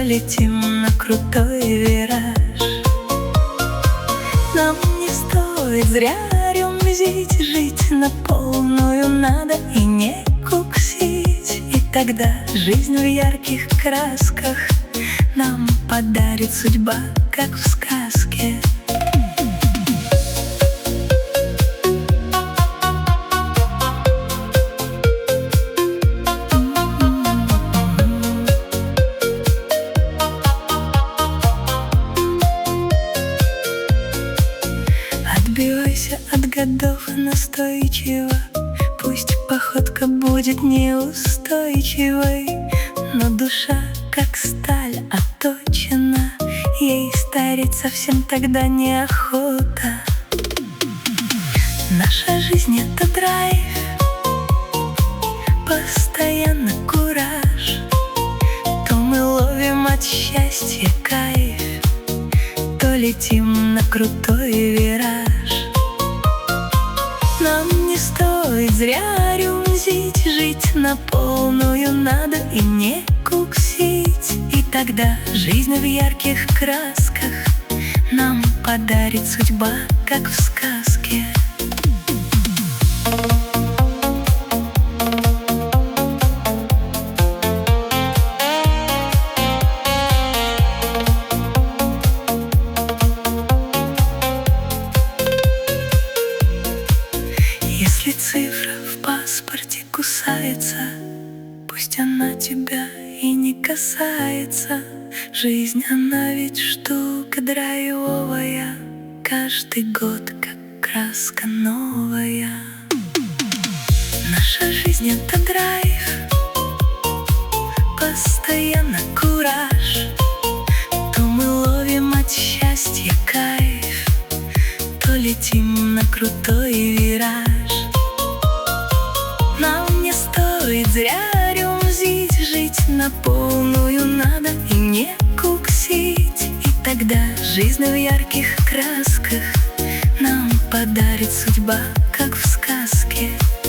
летим на крутой вираж. Нам не стоит зря рюмзить, жить на полную надо и не куксить. И тогда жизнь в ярких красках нам подарит судьба, как в сказке. Отбивайся от годов настойчиво, пусть походка будет неустойчивой, но душа, как сталь, отточена, ей стареть совсем тогда неохота. Наша жизнь — это драйв, постоянно кураж. То мы ловим от счастья кайф, то летим на крутой вираж. Нам не стоит зря рюмзить, жить на полную надо и не куксить. И тогда жизнь в ярких красках нам подарит судьба, как в сказке. Если цифра в паспорте кусается, пусть она тебя и не касается. Жизнь, она ведь штука драйвовая, каждый год как краска новая. Наша жизнь — это драйв, постоянно кураж. То мы ловим от счастья кайф, то летим на крутой вираж. Нам не стоит зря рюмзить, жить на полную надо и не куксить. И тогда жизнь в ярких красках нам подарит судьба, как в сказке.